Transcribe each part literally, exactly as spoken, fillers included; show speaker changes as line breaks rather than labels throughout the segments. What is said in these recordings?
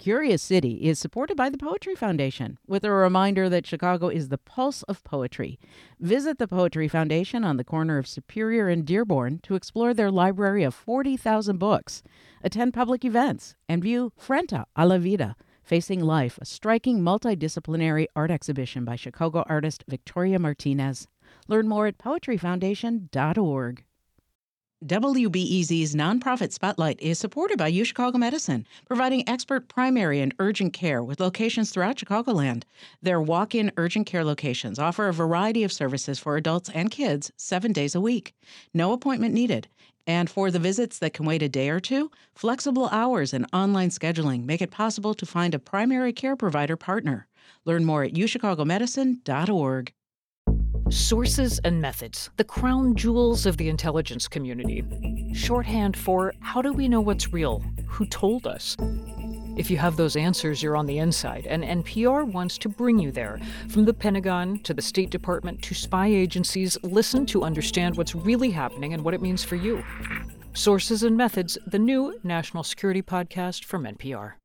Curious City is supported by the Poetry Foundation with a reminder that Chicago is the pulse of poetry. Visit the Poetry Foundation on the corner of Superior and Dearborn to explore their library of forty thousand books, attend public events, and view Frente a la Vida, Facing Life, a striking multidisciplinary art exhibition by Chicago artist Victoria Martinez. Learn more at poetry foundation dot org. W B E Z's nonprofit Spotlight is supported by UChicago Medicine, providing expert primary and urgent care with locations throughout Chicagoland. Their walk-in urgent care locations offer a variety of services for adults and kids seven days a week. No appointment needed. And for the visits that can wait a day or two, flexible hours and online scheduling make it possible to find a primary care provider partner. Learn more at u chicago medicine dot org.
Sources and methods, the crown jewels of the intelligence community. Shorthand for how do we know what's real? Who told us? If you have those answers, you're on the inside, and N P R wants to bring you there. From the Pentagon to the State Department to spy agencies, listen to understand what's really happening and what it means for you. Sources and Methods, the new national security podcast from N P R.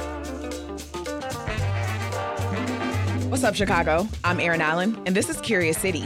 What's up, Chicago? I'm Erin Allen, and this is Curious City.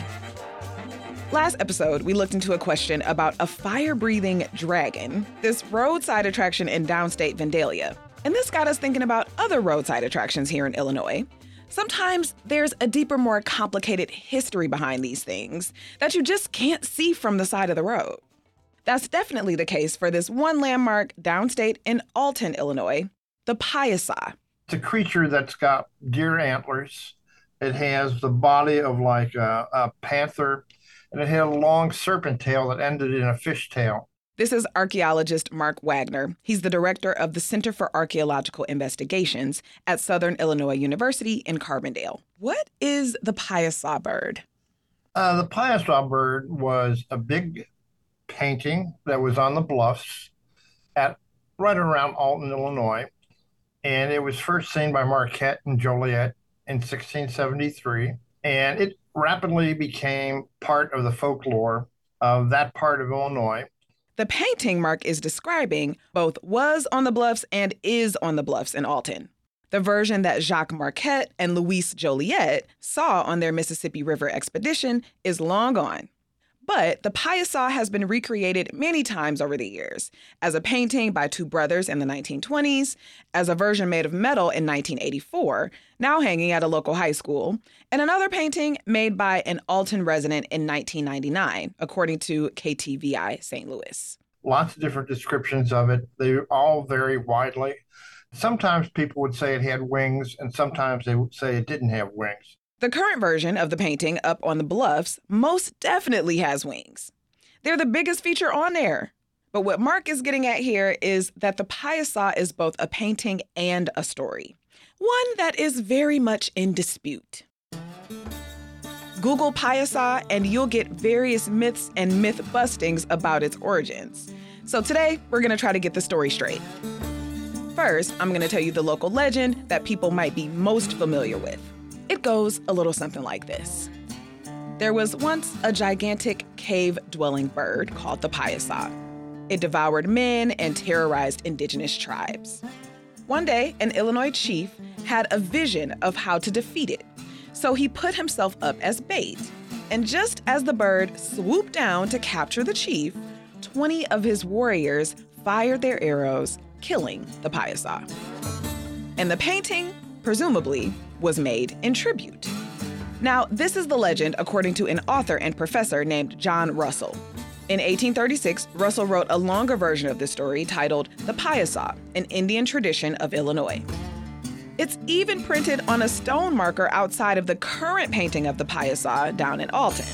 Last episode, we looked into a question about a fire-breathing dragon, this roadside attraction in downstate Vandalia. And this got us thinking about other roadside attractions here in Illinois. Sometimes there's a deeper, more complicated history behind these things that you just can't see from the side of the road. That's definitely the case for this one landmark downstate in Alton, Illinois, the Piasa.
It's a creature that's got deer antlers. It has the body of like a, a panther, and it had a long serpent tail that ended in a fish tail.
This is archaeologist Mark Wagner. He's the director of the Center for Archaeological Investigations at Southern Illinois University in Carbondale. What is the Piasa bird?
Uh, the Piasa bird was a big painting that was on the bluffs at right around Alton, Illinois. And it was first seen by Marquette and Joliet in sixteen seventy-three. And it rapidly became part of the folklore of that part of Illinois.
The painting Mark is describing both was on the bluffs and is on the bluffs in Alton. The version that Jacques Marquette and Louis Joliet saw on their Mississippi River expedition is long gone. But the Piasa has been recreated many times over the years, as a painting by two brothers in the nineteen twenties, as a version made of metal in nineteen eighty-four, now hanging at a local high school, and another painting made by an Alton resident in nineteen ninety-nine, according to K T V I Saint Louis.
Lots of different descriptions of it. They all vary widely. Sometimes people would say it had wings, and sometimes they would say it didn't have wings.
The current version of the painting up on the bluffs most definitely has wings. They're the biggest feature on there. But what Mark is getting at here is that the Piasa is both a painting and a story, one that is very much in dispute. Google Piasa and you'll get various myths and myth bustings about its origins. So today, we're going to try to get the story straight. First, I'm going to tell you the local legend that people might be most familiar with. It goes a little something like this. There was once a gigantic cave-dwelling bird called the Piasa. It devoured men and terrorized indigenous tribes. One day, an Illinois chief had a vision of how to defeat it, so he put himself up as bait. And just as the bird swooped down to capture the chief, twenty of his warriors fired their arrows, killing the Piasa. And the painting, presumably, was made in tribute. Now, this is the legend according to an author and professor named John Russell. In eighteen thirty-six, Russell wrote a longer version of the story titled The Piasa, an Indian tradition of Illinois. It's even printed on a stone marker outside of the current painting of the Piasa down in Alton.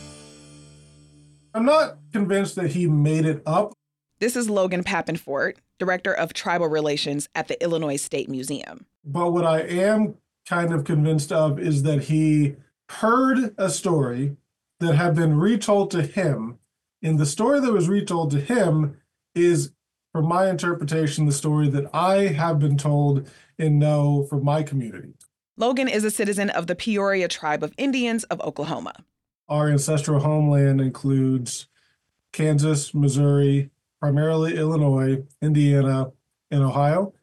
I'm not convinced that he made it up.
This is Logan Pappenfort, Director of Tribal Relations at the Illinois State Museum.
But what I am kind of convinced of is that he heard a story that had been retold to him. And the story that was retold to him is, from my interpretation, the story that I have been told and know from my community.
Logan is a citizen of the Peoria Tribe of Indians of Oklahoma.
Our ancestral homeland includes Kansas, Missouri, primarily Illinois, Indiana, and Ohio.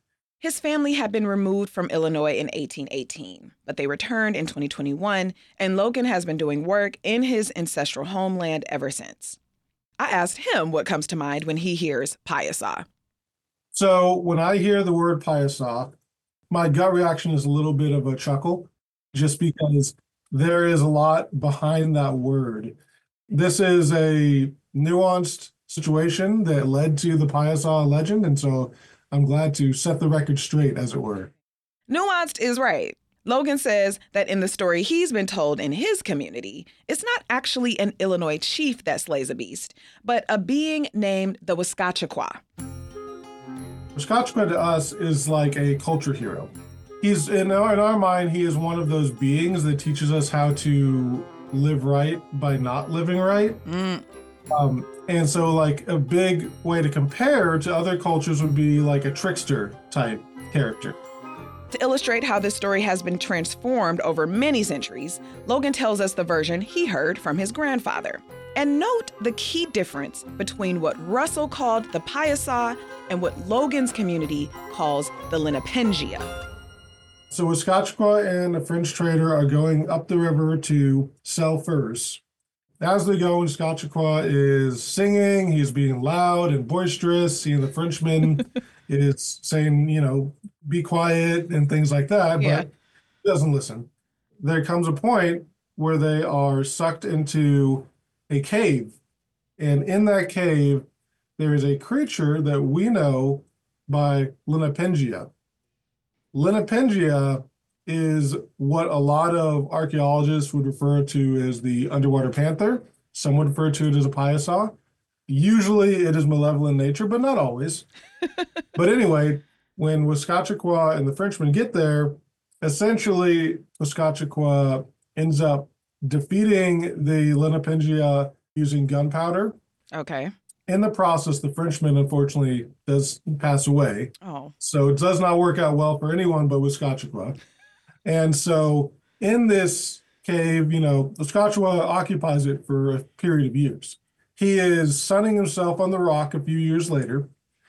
His family had been removed from Illinois in eighteen eighteen, but they returned in twenty twenty-one, and Logan has been doing work in his ancestral homeland ever since. I asked him what comes to mind when he hears Piasa.
So when I hear the word Piasa, my gut reaction is a little bit of a chuckle, just because there is a lot behind that word. This is a nuanced situation that led to the Piasa legend, and so I'm glad to set the record straight, as it were.
Nuanced is right. Logan says that in the story he's been told in his community, it's not actually an Illinois chief that slays a beast, but a being named the Weskatchequah.
Weskatchequah to us is like a culture hero. He's, in our, in our mind, he is one of those beings that teaches us how to live right by not living right.
Mm.
Um, and so like a big way to compare to other cultures would be like a trickster type character.
To illustrate how this story has been transformed over many centuries, Logan tells us the version he heard from his grandfather. And note the key difference between what Russell called the Piasa and what Logan's community calls the Lenapengia.
So Weskatchequah and a French trader are going up the river to sell furs. As they go, Weskatchequah is singing, he's being loud and boisterous. He and the Frenchman is saying, you know, be quiet and things like that,
Yeah.
but he doesn't listen. There comes a point where they are sucked into a cave. And in that cave, there is a creature that we know by Lenapengia. Lenapengia is what a lot of archaeologists would refer to as the underwater panther. Some would refer to it as a Piasa. Usually it is malevolent in nature, but not always. But anyway, when Weskatchequah and the Frenchmen get there, essentially Weskatchequah ends up defeating the Lenapengia using gunpowder.
Okay.
In the process, the Frenchman unfortunately does pass away.
Oh.
So it does not work out well for anyone but Weskatchequah. And so in this cave, you know, Weskatchequah occupies it for a period of years. He is sunning himself on the rock a few years later,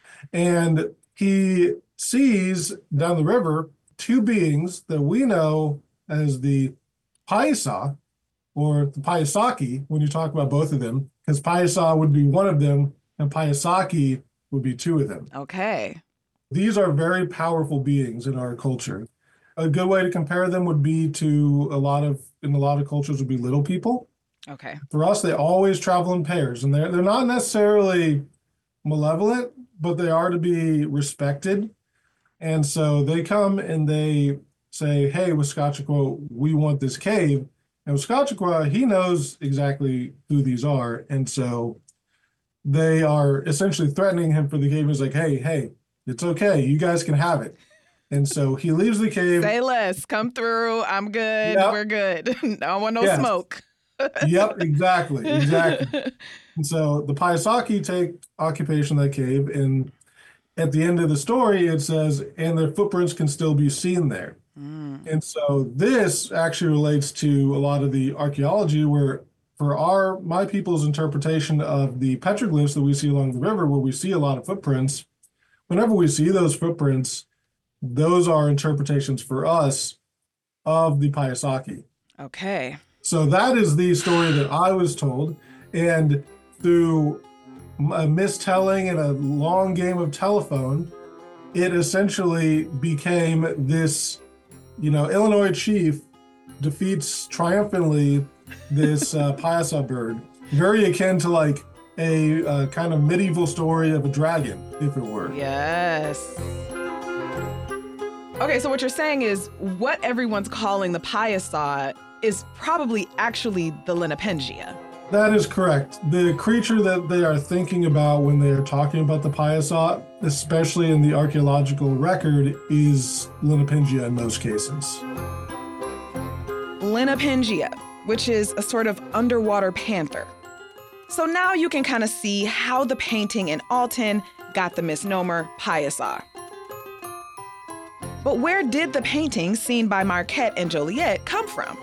and he sees down the river two beings that we know as the Piasa, or the Piasaki, when you talk about both of them, because Piasa would be one of them, and Piasaki would be two of them.
Okay.
These are very powerful beings in our culture. A good way to compare them would be to a lot of, in a lot of cultures, would be little people.
Okay.
For us, they always travel in pairs, and they're, they're not necessarily malevolent, but they are to be respected. And so they come and they say, hey, Weskatchequah, we want this cave. And Weskatchequah, he knows exactly who these are. And so they are essentially threatening him for the cave. He's like, hey, hey, it's okay. You guys can have it. And so he leaves the cave.
Say less. Come through. I'm good.
Yep.
We're good. I don't want no
Yes.
smoke.
Yep, exactly, exactly. And so the Piasaki take occupation of that cave, and at the end of the story, it says, and their footprints can still be seen there.
Mm.
And so this actually relates to a lot of the archaeology where for our, my people's interpretation of the petroglyphs that we see along the river, where we see a lot of footprints, whenever we see those footprints, those are interpretations for us of the Piasaki.
Okay.
So that is the story that I was told. And through a mistelling and a long game of telephone, it essentially became this, you know, Illinois chief defeats triumphantly this uh, Piasa bird, very akin to like a uh, kind of medieval story of a dragon, if it were.
Yes. Okay, so what you're saying is what everyone's calling the Piasa is probably actually the Lenapengia.
That is correct. The creature that they are thinking about when they are talking about the Piasa, especially in the archaeological record, is Lenapengia in most cases.
Lenapengia, which is a sort of underwater panther. So now you can kind of see how the painting in Alton got the misnomer Piasa. But where did the painting seen by Marquette and Joliet come from?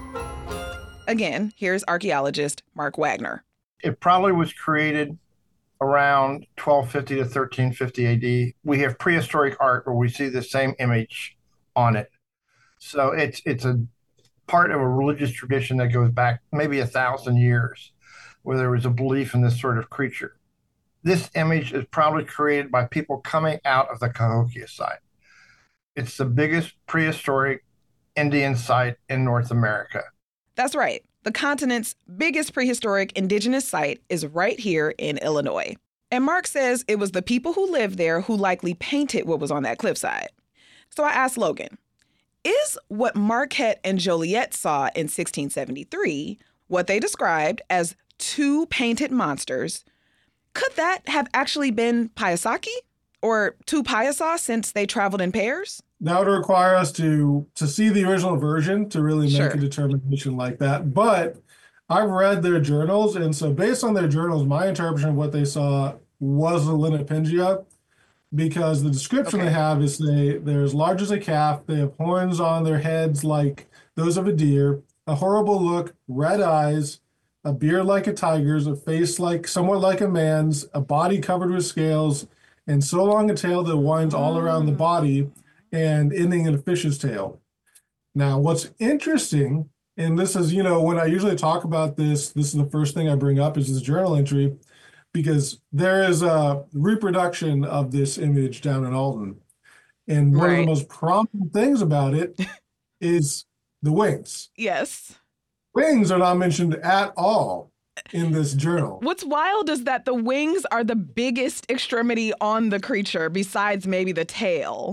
Again, here's archaeologist Mark Wagner.
It probably was created around twelve fifty to thirteen fifty A D. We have prehistoric art where we see the same image on it. So it's it's a part of a religious tradition that goes back maybe a thousand years, where there was a belief in this sort of creature. This image is probably created by people coming out of the Cahokia site. It's the biggest prehistoric Indian site in North America.
That's right. The continent's biggest prehistoric indigenous site is right here in Illinois. And Mark says it was the people who lived there who likely painted what was on that cliffside. So I asked Logan, is what Marquette and Joliet saw in sixteen seventy-three, what they described as two painted monsters, could that have actually been Piasaki? Or two Piasa since they traveled in pairs?
That would require us to to see the original version to really make
Sure.
a determination like that. But I've read their journals, and so based on their journals, my interpretation of what they saw was a Linepengia, because the description
Okay.
they have is they they're as large as a calf, they have horns on their heads like those of a deer, a horrible look, red eyes, a beard like a tiger's, a face like somewhat like a man's, a body covered with scales, and so long a tail that winds all around the body and ending in a fish's tail. Now, what's interesting, and this is, you know, when I usually talk about this, this is the first thing I bring up is this journal entry, because there is a reproduction of this image down in Alton. And one of the
Right.
most prominent things about it is the wings.
Yes.
Wings are not mentioned at all in this journal.
What's wild is that the wings are the biggest extremity on the creature besides maybe the tail.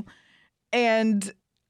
And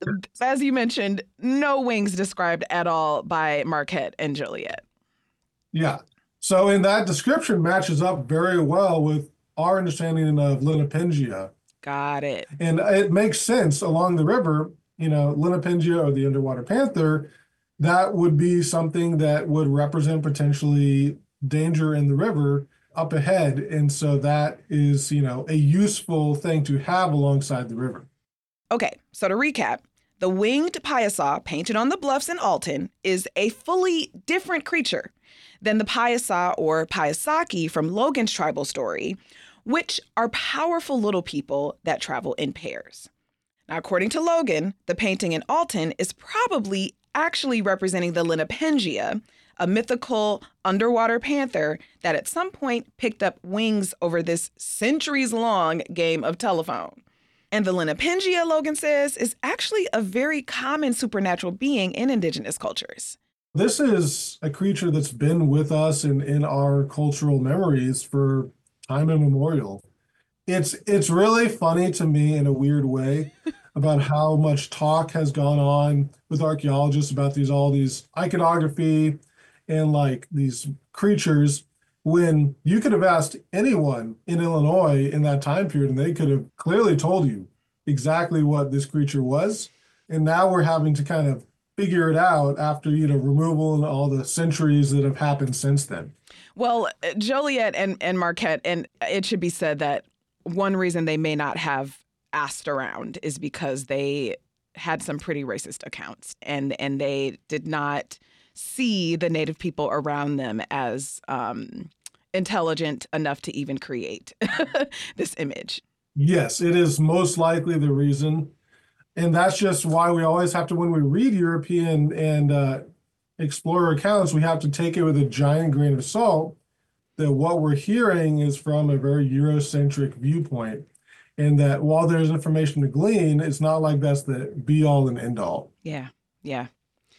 as you mentioned, no wings described at all by Marquette and Joliet.
Yeah. So in that description matches up very well with our understanding of Linepengia.
Got it.
And it makes sense along the river, you know, Linepengia or the underwater panther, that would be something that would represent potentially danger in the river up ahead. And so that is, you know, a useful thing to have alongside the river.
Okay, so to recap, the winged Piasa painted on the bluffs in Alton is a fully different creature than the Piasa or Piasaki from Logan's tribal story, which are powerful little people that travel in pairs. Now, according to Logan, the painting in Alton is probably actually representing the Linepengia, a mythical underwater panther that at some point picked up wings over this centuries-long game of telephone. And the Linepengia, Logan says, is actually a very common supernatural being in indigenous cultures.
This is a creature that's been with us in, in our cultural memories for time immemorial. It's it's really funny to me in a weird way about how much talk has gone on with archaeologists about these all these iconography and like these creatures, when you could have asked anyone in Illinois in that time period and they could have clearly told you exactly what this creature was. And now we're having to kind of figure it out after, you know, removal and all the centuries that have happened since then.
Well, Joliet and, and Marquette, and it should be said that one reason they may not have asked around is because they had some pretty racist accounts, and, and they did not see the Native people around them as um, intelligent enough to even create this image.
Yes, it is most likely the reason. And that's just why we always have to, when we read European and uh, explorer accounts, we have to take it with a giant grain of salt, that what we're hearing is from a very Eurocentric viewpoint. And that while there's information to glean, it's not like that's the be all and end all.
Yeah, yeah.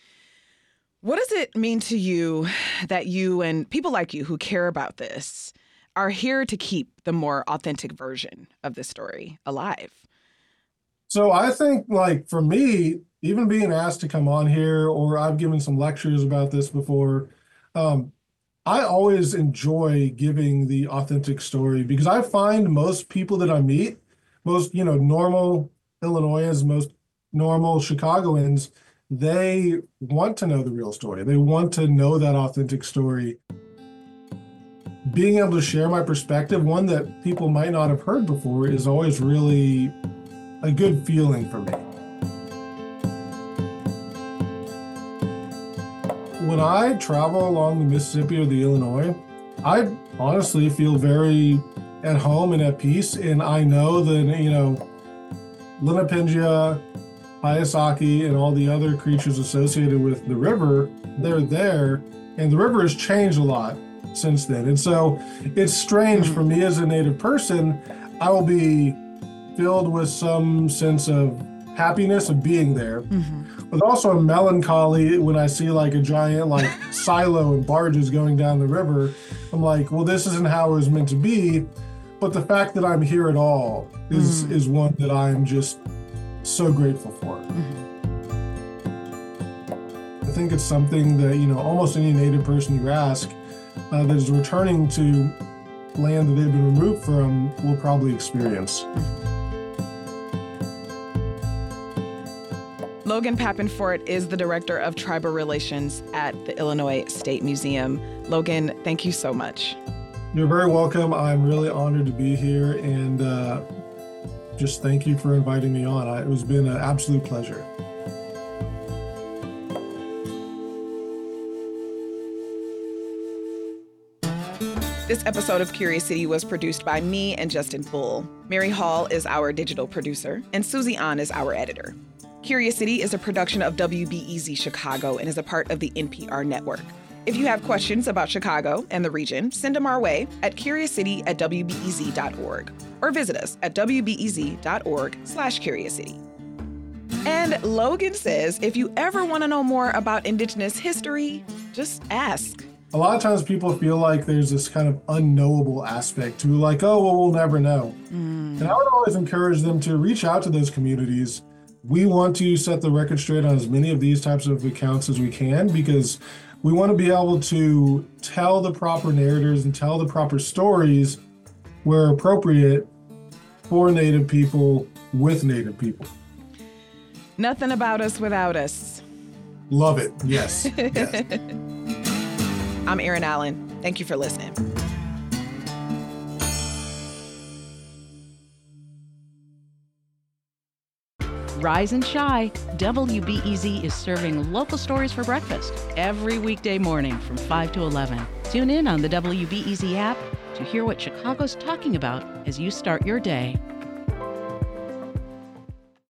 What does it mean to you that you and people like you who care about this are here to keep the more authentic version of this story alive?
So I think, like, for me, even being asked to come on here, or I've given some lectures about this before, um, I always enjoy giving the authentic story, because I find most people that I meet, most, you know, normal Illinoisans, most normal Chicagoans, they want to know the real story. They want to know that authentic story. Being able to share my perspective, one that people might not have heard before, is always really a good feeling for me. When I travel along the Mississippi or the Illinois, I honestly feel very at home and at peace. And I know that, you know, Linapingia, Payasaki, and all the other creatures associated with the river, they're there. And the river has changed a lot since then. And so it's strange mm-hmm. for me as a Native person. I will be filled with some sense of happiness of being there, mm-hmm. but also a melancholy when I see like a giant like silo and barges going down the river. I'm like, well, this isn't how it was meant to be. But the fact that I'm here at all is mm-hmm. is one that I'm just so grateful for. Mm-hmm. I think it's something that, you know, almost any Native person you ask uh, that is returning to land that they've been removed from will probably experience.
Logan Pappenfort is the Director of Tribal Relations at the Illinois State Museum. Logan, thank you so much.
You're very welcome. I'm really honored to be here, and uh, just thank you for inviting me on. I, it has been an absolute pleasure.
This episode of Curious City was produced by me and Justin Bull. Mary Hall is our digital producer, and Susie An is our editor. Curious City is a production of W B E Z Chicago and is a part of the N P R network. If you have questions about Chicago and the region, send them our way at curious city at w b e z dot org or visit us at w b e z dot org slash curious city. And Logan says if you ever want to know more about Indigenous history, just ask.
A lot of times people feel like there's this kind of unknowable aspect to like, oh, well, we'll never know. Mm. And I would always encourage them to reach out to those communities. We want to set the record straight on as many of these types of accounts as we can, because we want to be able to tell the proper narratives and tell the proper stories where appropriate for Native people with Native people.
Nothing about us without us.
Love it. Yes. Yes.
I'm Erin Allen. Thank you for listening.
Rise and shine. W B E Z is serving local stories for breakfast every weekday morning from five to eleven. Tune in on the W B E Z app to hear what Chicago's talking about as you start your day.